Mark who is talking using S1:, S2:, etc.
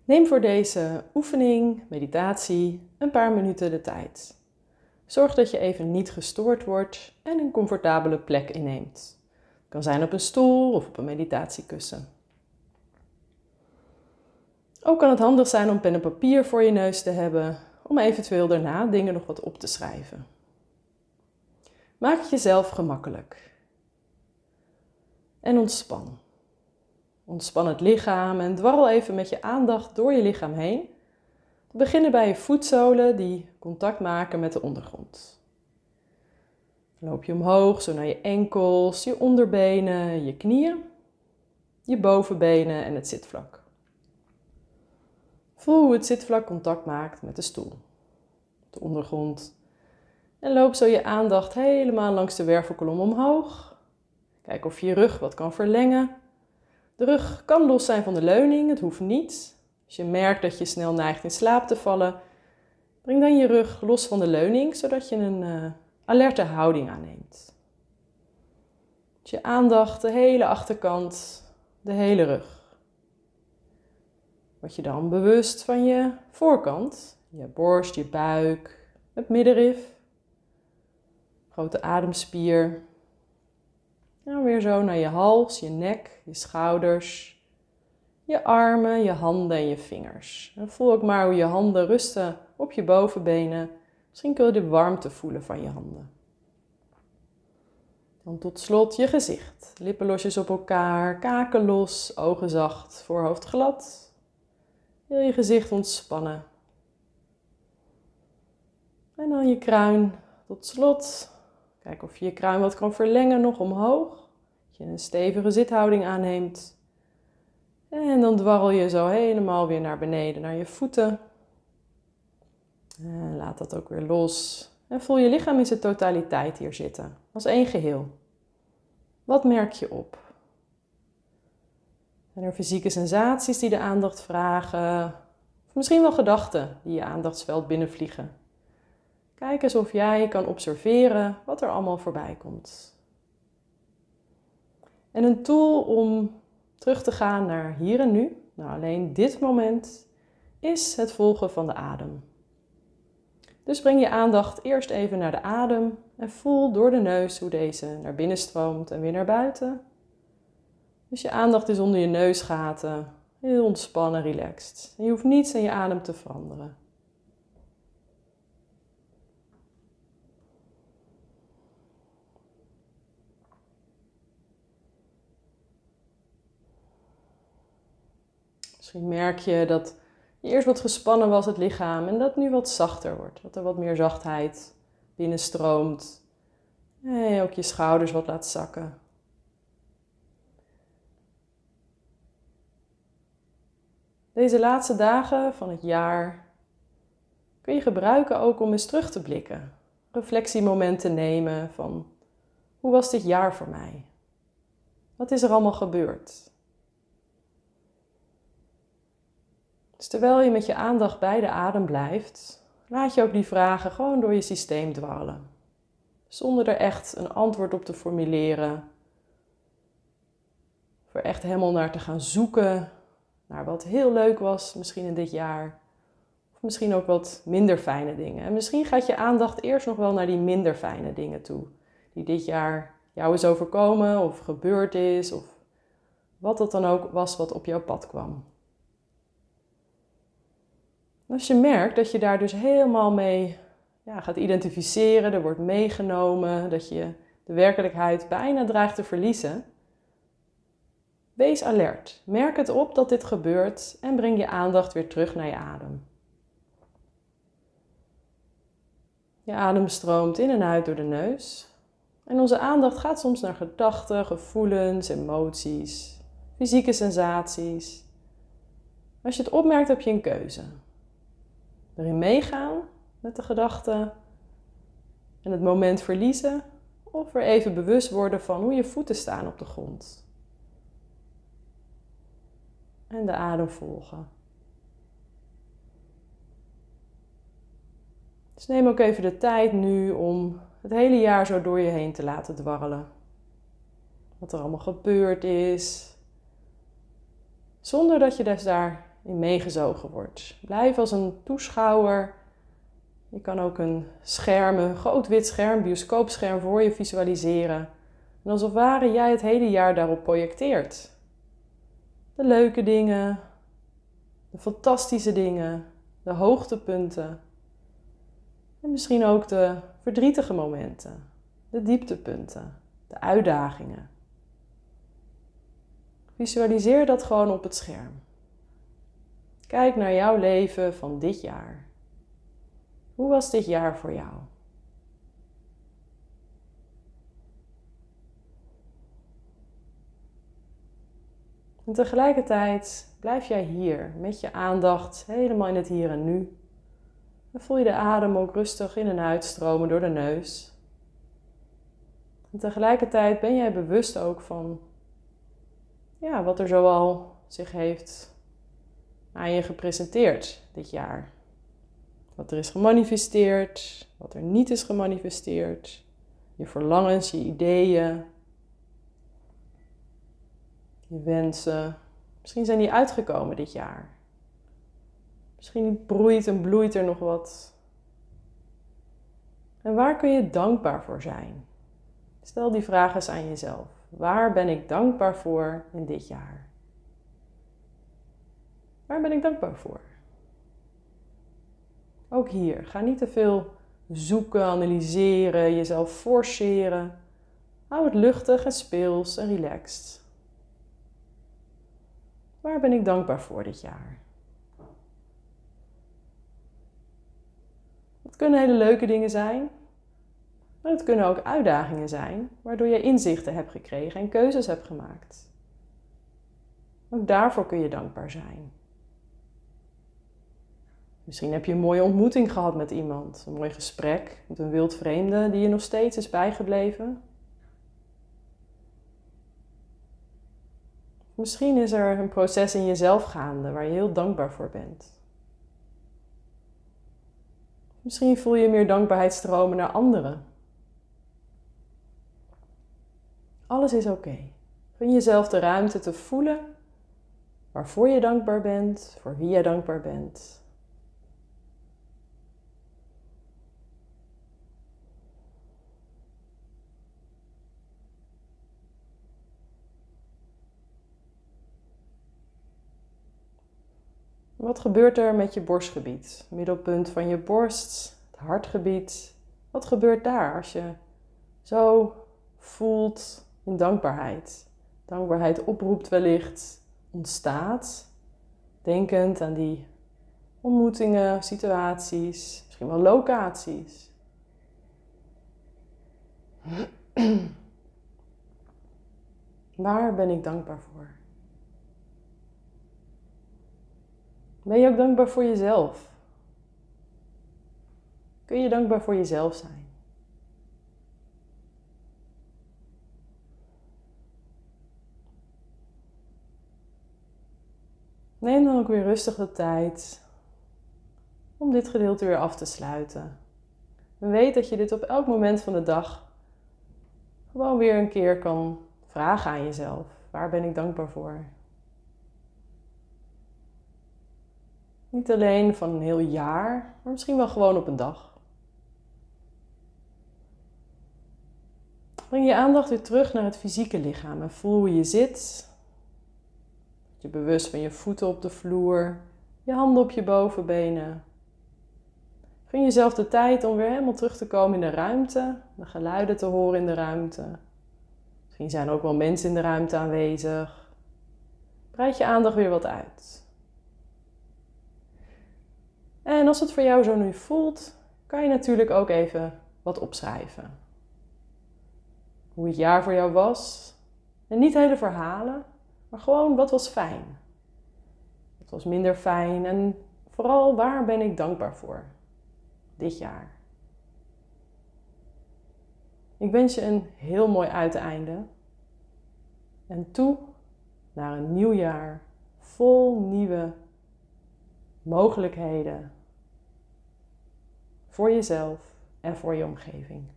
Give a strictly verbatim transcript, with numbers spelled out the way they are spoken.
S1: Neem voor deze oefening, meditatie, een paar minuten de tijd. Zorg dat je even niet gestoord wordt en een comfortabele plek inneemt. Het kan zijn op een stoel of op een meditatiekussen. Ook kan het handig zijn om pen en papier voor je neus te hebben, om eventueel daarna dingen nog wat op te schrijven. Maak het jezelf gemakkelijk. En ontspan. Ontspan het lichaam en dwarrel even met je aandacht door je lichaam heen. Te beginnen bij je voetzolen die contact maken met de ondergrond. Dan loop je omhoog, zo naar je enkels, je onderbenen, je knieën, je bovenbenen en het zitvlak. Voel hoe het zitvlak contact maakt met de stoel, de ondergrond. En loop zo je aandacht helemaal langs de wervelkolom omhoog. Kijk of je je rug wat kan verlengen. De rug kan los zijn van de leuning, het hoeft niet. Als je merkt dat je snel neigt in slaap te vallen, breng dan je rug los van de leuning, zodat je een uh, alerte houding aanneemt. Dus je aandacht, de hele achterkant, de hele rug. Word je dan bewust van je voorkant, je borst, je buik, het middenrif, grote ademspier. En weer zo naar je hals, je nek, je schouders, je armen, je handen en je vingers. En voel ook maar hoe je handen rusten op je bovenbenen. Misschien kun je de warmte voelen van je handen. Dan tot slot je gezicht. Lippen losjes op elkaar, kaken los, ogen zacht, voorhoofd glad. Heel je gezicht ontspannen. En dan je kruin tot slot. Kijk of je je kruin wat kan verlengen nog omhoog. Dat je een stevige zithouding aanneemt. En dan dwarrel je zo helemaal weer naar beneden, naar je voeten. En laat dat ook weer los. En voel je lichaam in zijn totaliteit hier zitten, als één geheel. Wat merk je op? Zijn er fysieke sensaties die de aandacht vragen? Of misschien wel gedachten die je aandachtsveld binnenvliegen? Kijk eens of jij kan observeren wat er allemaal voorbij komt. En een tool om terug te gaan naar hier en nu, nou alleen dit moment, is het volgen van de adem. Dus breng je aandacht eerst even naar de adem en voel door de neus hoe deze naar binnen stroomt en weer naar buiten. Dus je aandacht is onder je neusgaten, heel ontspannen, relaxed. En je hoeft niets aan je adem te veranderen. Misschien merk je dat je eerst wat gespannen was, het lichaam, en dat nu wat zachter wordt. Dat er wat meer zachtheid binnenstroomt. En ook je schouders wat laat zakken. Deze laatste dagen van het jaar kun je gebruiken ook om eens terug te blikken. Reflectiemomenten nemen van hoe was dit jaar voor mij? Wat is er allemaal gebeurd? Dus terwijl je met je aandacht bij de adem blijft, laat je ook die vragen gewoon door je systeem dwarrelen. Zonder er echt een antwoord op te formuleren. Of er echt helemaal naar te gaan zoeken. Naar wat heel leuk was misschien in dit jaar. Of misschien ook wat minder fijne dingen. En misschien gaat je aandacht eerst nog wel naar die minder fijne dingen toe. Die dit jaar jou is overkomen of gebeurd is. Of wat het dan ook was wat op jouw pad kwam. Als je merkt dat je daar dus helemaal mee ja, gaat identificeren, er wordt meegenomen, dat je de werkelijkheid bijna dreigt te verliezen, wees alert. Merk het op dat dit gebeurt en breng je aandacht weer terug naar je adem. Je adem stroomt in en uit door de neus. En onze aandacht gaat soms naar gedachten, gevoelens, emoties, fysieke sensaties. Als je het opmerkt, heb je een keuze. Erin meegaan met de gedachten en het moment verliezen, of er even bewust worden van hoe je voeten staan op de grond. En de adem volgen. Dus neem ook even de tijd nu om het hele jaar zo door je heen te laten dwarrelen. Wat er allemaal gebeurd is. Zonder dat je dus daarin meegezogen wordt. Blijf als een toeschouwer. Je kan ook een scherm, een groot wit scherm, bioscoopscherm voor je visualiseren. En alsof het ware jij het hele jaar daarop projecteert. De leuke dingen, de fantastische dingen, de hoogtepunten. En misschien ook de verdrietige momenten, de dieptepunten, de uitdagingen. Visualiseer dat gewoon op het scherm. Kijk naar jouw leven van dit jaar. Hoe was dit jaar voor jou? En tegelijkertijd blijf jij hier met je aandacht helemaal in het hier en nu. En voel je de adem ook rustig in en uitstromen door de neus. En tegelijkertijd ben jij bewust ook van ja, wat er zoal zich heeft aan je gepresenteerd dit jaar. Wat er is gemanifesteerd, wat er niet is gemanifesteerd. Je verlangens, je ideeën, je wensen. Misschien zijn die uitgekomen dit jaar. Misschien broeit en bloeit er nog wat. En waar kun je dankbaar voor zijn? Stel die vraag eens aan jezelf. Waar ben ik dankbaar voor in dit jaar? Waar ben ik dankbaar voor? Ook hier, ga niet te veel zoeken, analyseren, jezelf forceren. Hou het luchtig en speels en relaxed. Waar ben ik dankbaar voor dit jaar? Het kunnen hele leuke dingen zijn, maar het kunnen ook uitdagingen zijn, waardoor je inzichten hebt gekregen en keuzes hebt gemaakt. Ook daarvoor kun je dankbaar zijn. Misschien heb je een mooie ontmoeting gehad met iemand, een mooi gesprek met een wildvreemde die je nog steeds is bijgebleven. Misschien is er een proces in jezelf gaande waar je heel dankbaar voor bent. Misschien voel je meer dankbaarheid stromen naar anderen. Alles is oké. Gun jezelf de ruimte te voelen waarvoor je dankbaar bent, voor wie je dankbaar bent. Wat gebeurt er met je borstgebied? Middelpunt van je borst, het hartgebied. Wat gebeurt daar als je zo voelt in dankbaarheid? Dankbaarheid oproept wellicht, ontstaat. Denkend aan die ontmoetingen, situaties, misschien wel locaties. Waar ben ik dankbaar voor? Ben je ook dankbaar voor jezelf? Kun je dankbaar voor jezelf zijn? Neem dan ook weer rustig de tijd om dit gedeelte weer af te sluiten. En weet dat je dit op elk moment van de dag gewoon weer een keer kan vragen aan jezelf. Waar ben ik dankbaar voor? Niet alleen van een heel jaar, maar misschien wel gewoon op een dag. Breng je aandacht weer terug naar het fysieke lichaam en voel hoe je zit. Je bewust van je voeten op de vloer, je handen op je bovenbenen. Gun jezelf de tijd om weer helemaal terug te komen in de ruimte, de geluiden te horen in de ruimte. Misschien zijn er ook wel mensen in de ruimte aanwezig. Breid je aandacht weer wat uit. En als het voor jou zo nu voelt, kan je natuurlijk ook even wat opschrijven. Hoe het jaar voor jou was. En niet hele verhalen, maar gewoon wat was fijn. Wat was minder fijn en vooral waar ben ik dankbaar voor dit jaar. Ik wens je een heel mooi uiteinde. En toe naar een nieuw jaar vol nieuwe mogelijkheden voor jezelf en voor je omgeving.